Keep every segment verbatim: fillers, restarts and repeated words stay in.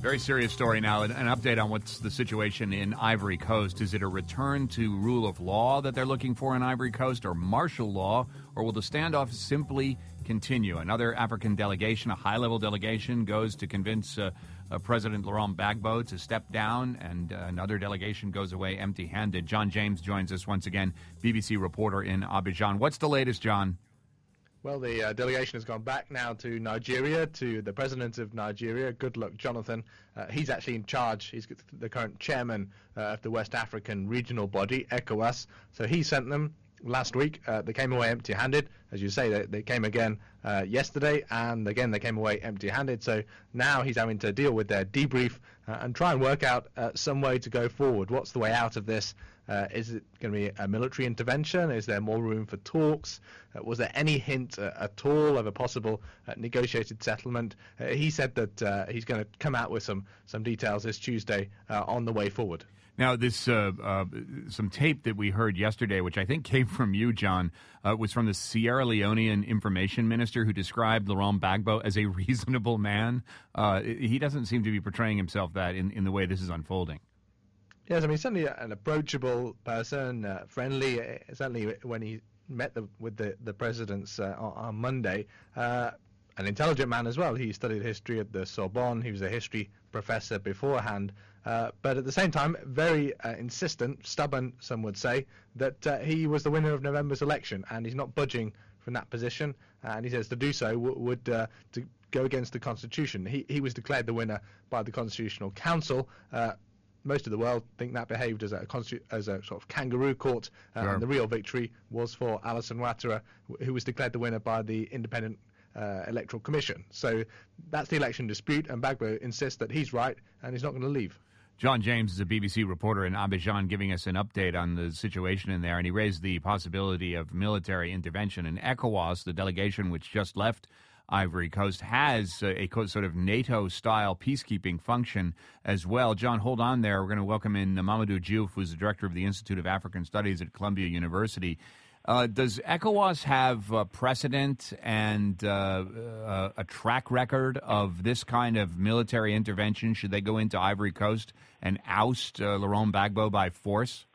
Very serious story now. An, an update on what's the situation in Ivory Coast. Is it a return to rule of law that they're looking for in Ivory Coast, or martial law, or will the standoff simply continue? Another African delegation, a high-level delegation, goes to convince uh, uh, President Laurent Gbagbo to step down, and uh, another delegation goes away empty-handed. John James joins us once again, B B C reporter in Abidjan. What's the latest, John? Well, the uh, delegation has gone back now to Nigeria, to the president of Nigeria, Goodluck Jonathan. Uh, he's actually in charge. He's the current chairman uh, of the West African regional body, ECOWAS. So he sent them last week. Uh, they came away empty-handed. As you say, they, they came again uh, yesterday, and again they came away empty-handed. So now he's having to deal with their debrief uh, and try and work out uh, some way to go forward. What's the way out of this? Uh, is it going to be a military intervention? Is there more room for talks? Uh, was there any hint uh, at all of a possible uh, negotiated settlement? Uh, he said that uh, he's going to come out with some, some details this Tuesday uh, on the way forward. Now, this uh, uh, some tape that we heard yesterday, which I think came from you, John, uh, was from the Sierra Leonean information minister who described Laurent Gbagbo as a reasonable man. Uh, he doesn't seem to be portraying himself that in, in the way this is unfolding. Yes, I mean, certainly an approachable person, uh, friendly, uh, certainly when he met the, with the, the presidents uh, on, on Monday. Uh, an intelligent man as well. He studied history at the Sorbonne. He was a history professor beforehand. Uh, but at the same time, very uh, insistent, stubborn, some would say, that uh, he was the winner of November's election, and he's not budging from that position. Uh, and he says to do so w- would uh, to go against the Constitution. He, he was declared the winner by the Constitutional Council. Uh, Most of the world think that behaved as a as a sort of kangaroo court, uh, sure. And the real victory was for Alassane Ouattara, who was declared the winner by the Independent uh, Electoral Commission. So that's the election dispute, and Gbagbo insists that he's right and he's not going to leave. John James is a B B C reporter in Abidjan giving us an update on the situation in there, and he raised the possibility of military intervention. And ECOWAS, the delegation which just left Ivory Coast, has a, a sort of NATO-style peacekeeping function as well. John, hold on there. We're going to welcome in Mamadou Diouf, who's the director of the Institute of African Studies at Columbia University. Uh, does ECOWAS have uh, precedent and uh, uh, a track record of this kind of military intervention? Should they go into Ivory Coast and oust uh, Laurent Gbagbo by force?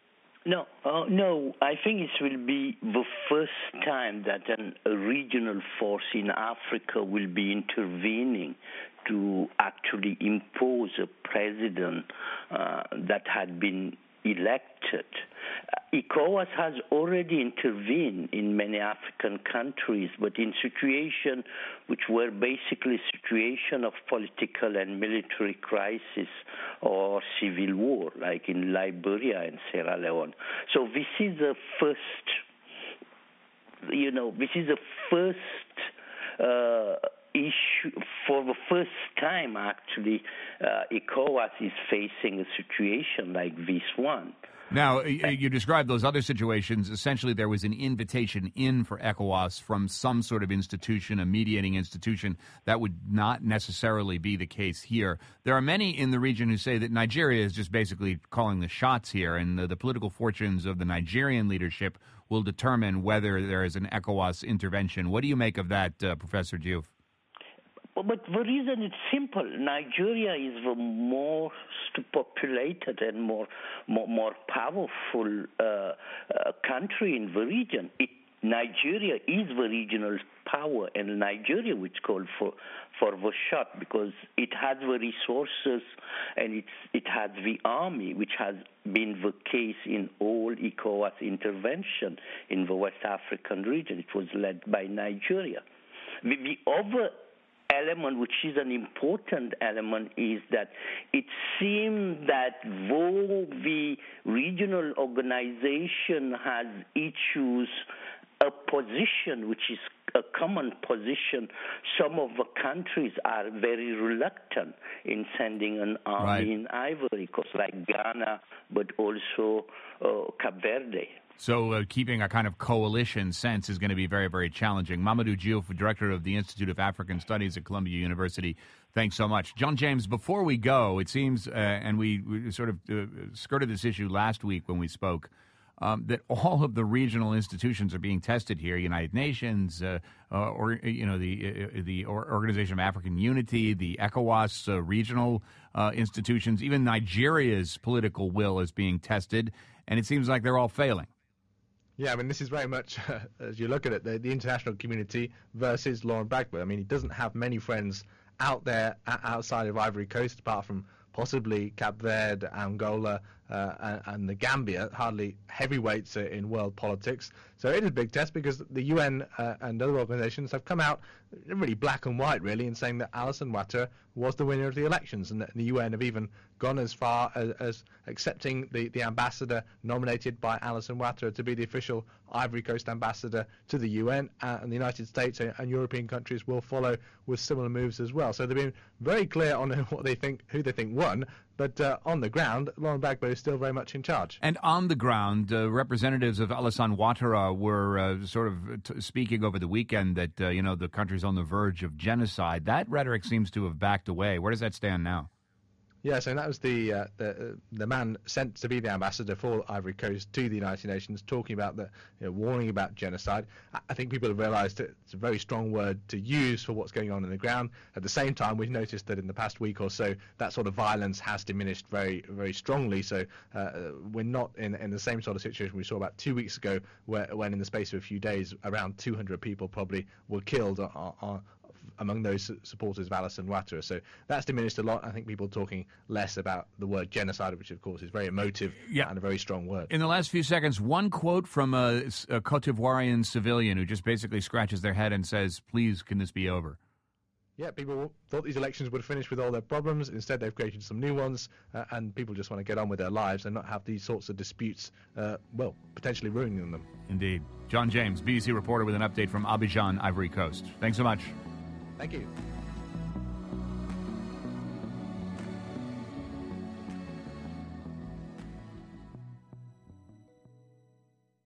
No, uh, no. I think it will be the first time that an, a regional force in Africa will be intervening to actually impose a president uh, that had been elected. Uh, ECOWAS has already intervened in many African countries, but in situations which were basically a situation of political and military crisis or civil war, like in Liberia and Sierra Leone. So this is the first, you know, this is the first uh, issue. For the first time, actually, uh, ECOWAS is facing a situation like this one. Now, you described those other situations. Essentially, there was an invitation in for ECOWAS from some sort of institution, a mediating institution. That would not necessarily be the case here. There are many in the region who say that Nigeria is just basically calling the shots here, and the, the political fortunes of the Nigerian leadership will determine whether there is an ECOWAS intervention. What do you make of that, uh, Professor Diouf? But the reason is simple. Nigeria is the most populated and more more, more powerful uh, uh, country in the region. It, Nigeria is the regional power, and Nigeria which called for for the shot because it has the resources and it's, it has the army, which has been the case in all ECOWAS intervention in the West African region. It was led by Nigeria. The, the other element, which is an important element, is that it seems that though the regional organization has issues, a position which is a common position, some of the countries are very reluctant in sending an army right. in Ivory Coast, like Ghana, but also uh, Cape Verde. So uh, keeping a kind of coalition sense is going to be very, very challenging. Mamadou Diouf, director of the Institute of African Studies at Columbia University, thanks so much. John James, before we go, it seems, uh, and we, we sort of uh, skirted this issue last week when we spoke, um, that all of the regional institutions are being tested here. United Nations, uh, uh, or you know the uh, the Organization of African Unity, the ECOWAS uh, regional uh, institutions, even Nigeria's political will is being tested, and it seems like they're all failing. Yeah, I mean, this is very much, uh, as you look at it, the, the international community versus Laurent Gbagbo. I mean, he doesn't have many friends out there, outside of Ivory Coast, apart from possibly Cape Verde, Angola, uh, and, and the Gambia, hardly heavyweights in world politics. So it is a big test because the U N uh, and other organizations have come out really black and white, really, in saying that Alassane Ouattara was the winner of the elections, and the U N have even gone as far as, as accepting the, the ambassador nominated by Alassane Ouattara to be the official Ivory Coast ambassador to the U N, uh, and the United States and, and European countries will follow with similar moves as well. So they've been very clear on what they think, who they think won, but uh, on the ground, Laurent Gbagbo is still very much in charge. And on the ground, uh, representatives of Alassane Ouattara were uh, sort of t- speaking over the weekend that, uh, you know, the country's on the verge of genocide. That rhetoric seems to have backed away. Where does that stand now? Yes, and that was the uh, the the man sent to be the ambassador for Ivory Coast to the United Nations, talking about the you know, warning about genocide. I think people have realised that it's a very strong word to use for what's going on in the ground. At the same time, we've noticed that in the past week or so, that sort of violence has diminished very very strongly. So uh, we're not in in the same sort of situation we saw about two weeks ago, where when in the space of a few days, around two hundred people probably were killed on, on among those supporters of Alassane Ouattara. So that's diminished a lot. I think people are talking less about the word genocide, which of course is very emotive yeah. and a very strong word. In the last few seconds, one quote from a, a Cote d'Ivoirian civilian who just basically scratches their head and says, please, can this be over? Yeah, people thought these elections would finish with all their problems. Instead, they've created some new ones, uh, and people just want to get on with their lives and not have these sorts of disputes, uh, well, potentially ruining them. Indeed. John James, B B C reporter with an update from Abidjan, Ivory Coast. Thanks so much. Thank you.